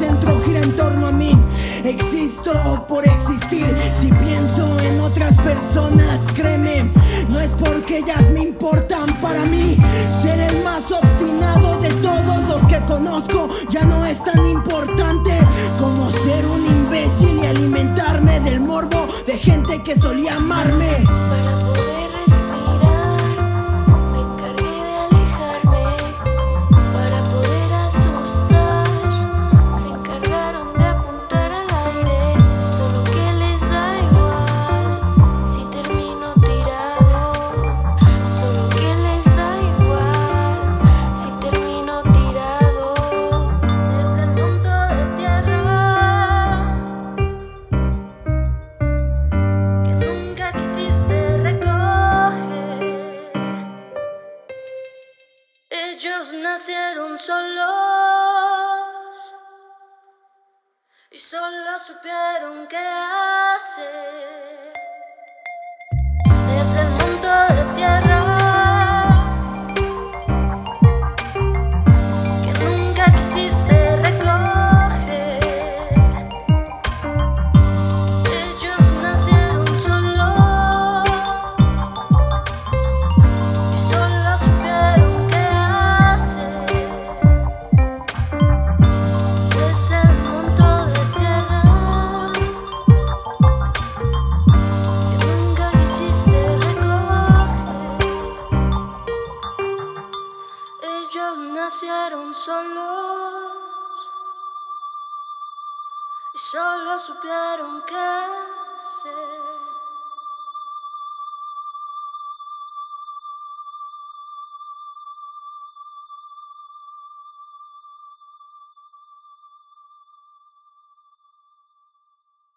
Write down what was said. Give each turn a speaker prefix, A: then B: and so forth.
A: centro gira en torno a mí. Existo por existir. Si pienso en otras personas, créeme, no es porque ellas me importan. Para mí, ser el más obstinado de todos los que conozco ya no es tan importante como ser un imbécil y alimentarme del morbo de gente que solía amarme.
B: Para poder respirar, me encargué de alejarme. Para poder asustar, se encargaron de apuntar al aire. Solo que les da igual si termino tirado. Solo que les da igual si termino tirado. Desde el mundo de tierra que nunca quisiste recoger. Ellos nacieron solos y solo supieron qué hacer. Desde el mundo de tierra que nunca quisiste recoger. Ellos nacieron solos y solo supieron qué hacer. Desde el mundo de tierra que nunca quisiste recoger. Ellos nacieron solos y solo supieron qué hacer.